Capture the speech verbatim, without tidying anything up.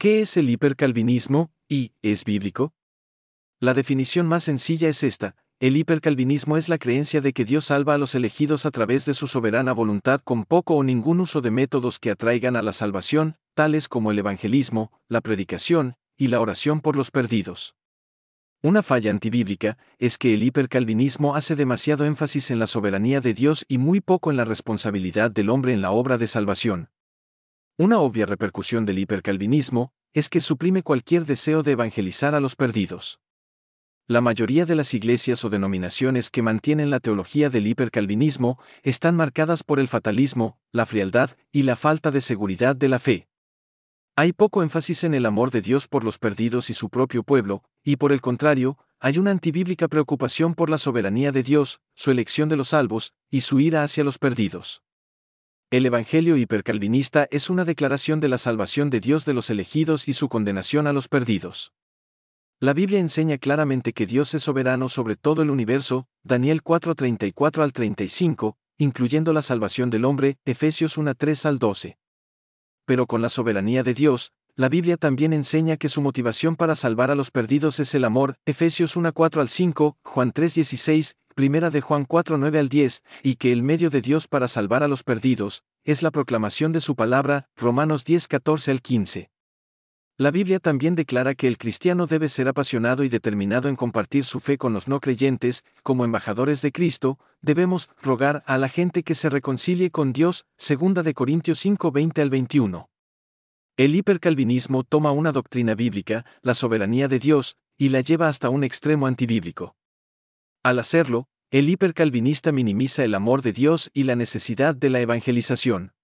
¿Qué es el hipercalvinismo, y es bíblico? La definición más sencilla es esta: el hipercalvinismo es la creencia de que Dios salva a los elegidos a través de su soberana voluntad con poco o ningún uso de métodos que atraigan a la salvación, tales como el evangelismo, la predicación y la oración por los perdidos. Una falla antibíblica es que el hipercalvinismo hace demasiado énfasis en la soberanía de Dios y muy poco en la responsabilidad del hombre en la obra de salvación. Una obvia repercusión del hipercalvinismo es que suprime cualquier deseo de evangelizar a los perdidos. La mayoría de las iglesias o denominaciones que mantienen la teología del hipercalvinismo están marcadas por el fatalismo, la frialdad y la falta de seguridad de la fe. Hay poco énfasis en el amor de Dios por los perdidos y su propio pueblo, y por el contrario, hay una antibíblica preocupación por la soberanía de Dios, su elección de los salvos, y su ira hacia los perdidos. El evangelio hipercalvinista es una declaración de la salvación de Dios de los elegidos y su condenación a los perdidos. La Biblia enseña claramente que Dios es soberano sobre todo el universo, Daniel cuatro treinta y cuatro al treinta y cinco, incluyendo la salvación del hombre, Efesios uno tres al doce. Pero con la soberanía de Dios, la Biblia también enseña que su motivación para salvar a los perdidos es el amor, Efesios uno cuatro al cinco, Juan tres dieciséis, Primera de Juan cuatro nueve al diez, y que el medio de Dios para salvar a los perdidos es la proclamación de su palabra, Romanos diez catorce al quince. La Biblia también declara que el cristiano debe ser apasionado y determinado en compartir su fe con los no creyentes. Como embajadores de Cristo, debemos rogar a la gente que se reconcilie con Dios, Segunda de Corintios cinco veinte al veintiuno. El hipercalvinismo toma una doctrina bíblica, la soberanía de Dios, y la lleva hasta un extremo antibíblico. Al hacerlo, el hipercalvinista minimiza el amor de Dios y la necesidad de la evangelización.